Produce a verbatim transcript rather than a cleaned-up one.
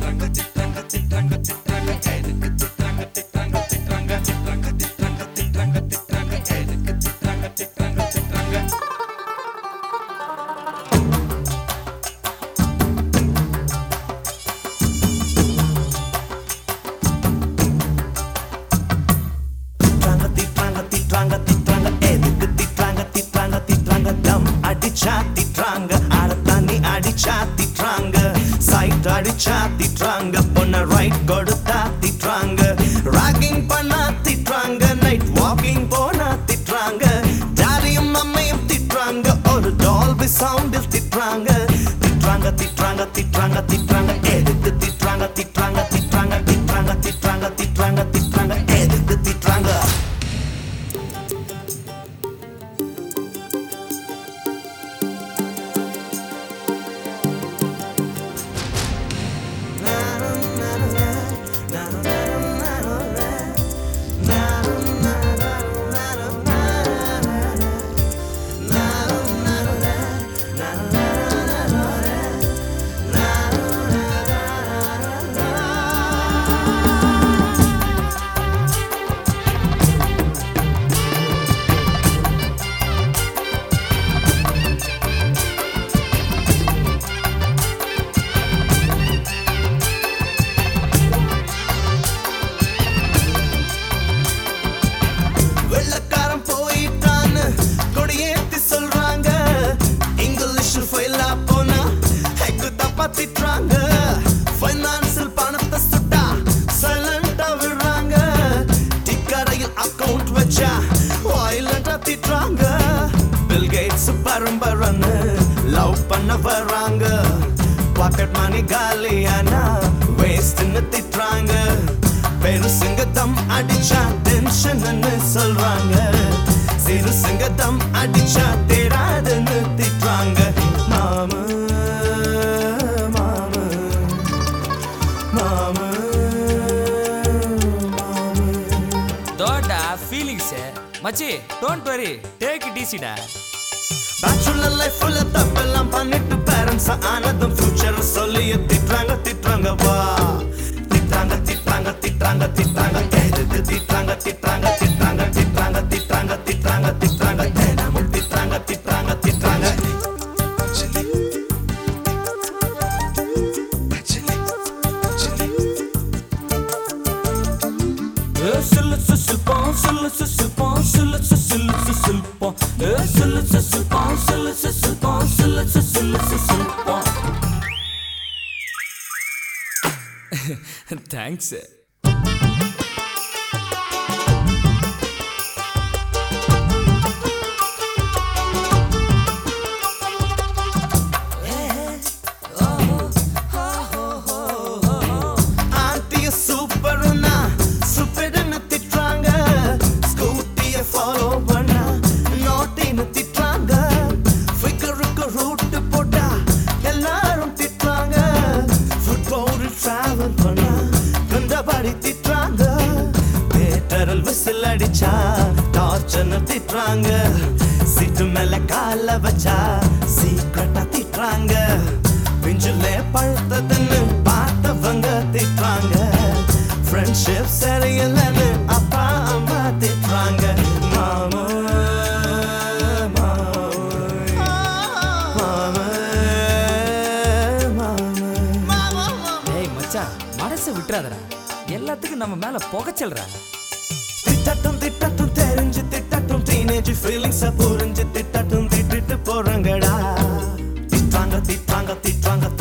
திட்டுறாங்க அட தண்ணி அடிச்சா திட்டுறாங்க சைட் அடிச்சா திட்டுறாங்க பொண்ண ரைட் கொடுத்தா திட்டுறாங்க ராகிங் பண்ணா திட்டுறாங்க நைட் வாக்கிங் போனா திட்டுறாங்க டாடியும் அம்மையும் திட்டுறாங்க ஒரு டால்பி சவுண்டில் திட்டுறாங்க திட்டுறாங்க திட்டுறாங்க திட்டுறாங்க திட்டுறாங்க எதுக்கு திட்டுறாங்க திட்டுறாங்க திட்டுறாங்க திட்டுறாங்க திட்டுறாங்க திட்டுறாங்க திட்டுறாங்க எதுக்கு திட்டுறாங்க திட்டுறாங்க ஃபைனான்சியல் பணத்தை சுட்டா சைலண்டா விடுறாங்க டிக்கரையில் அக்கவுண்ட் வச்சா வயலண்டா திட்டுறாங்க பில் கேட்ஸ் பரம்பரன்னு லவ் பண்ண வர்றாங்க பாக்கெட் மணி காலியானா வேஸ்ட்னு திட்டுறாங்க பெருசுங்க தம் அடிச்சா டென்ஷன்னு சொல்றாங்க சிறுசுங்க தம் அடிச்சா தேடாதுன்னு திட்டுறாங்க மாமா feelings மச்சி don't worry take it easy டா bachelor life full தப்பெல்லாம் பண்ணிட்டு parents ஆனதும் future சொல்லி திட்டுறாங்க திட்டுறாங்க வா திட்டுறாங்க திட்டுறாங்க திட்டுறாங்க திட்டுறாங்க எதுக்கு திட்டுறாங்க திட்டுறாங்க திட்டுறாங்க திட்டுறாங்க திட்டுறாங்க திட்டுறாங்க திட்டுறாங்க தினமும் திட்டுறாங்க திட்டுறாங்க திட்டுறாங்க Sul sul pon sul sul pon sul sul sul pon sul sul pon sul sul pon sul sul sul pon Thanks whistle அடிச்சா டார்ச்சர்னு திட்டுறாங்க சீட்டு மேல கால வச்சா சீக்கிரட்டா திட்டுறாங்க பிஞ்சுலே பழுத்ததுன்னு பார்த்தவங்க திட்டுறாங்க ஃப்ரெண்ட்ஷிப் சரியில்லைன்னு அப்பா அம்மா திட்டுறாங்க மாமா ஏய் மச்சான் மனசை விட்டுறாதடா எல்லாத்துக்கும் நம்ம மேல புகைச்சல்றா திட்டட்டும் திட்டட்டும் தெரிஞ்சு திட்டட்டும் டீனேஜ் ஃபீலிங்ஸ் புரிஞ்சு திட்டட்டும் திட்டுட்டு போறாங்கடா திட்டுறாங்க திட்டுறாங்க திட்டுறாங்க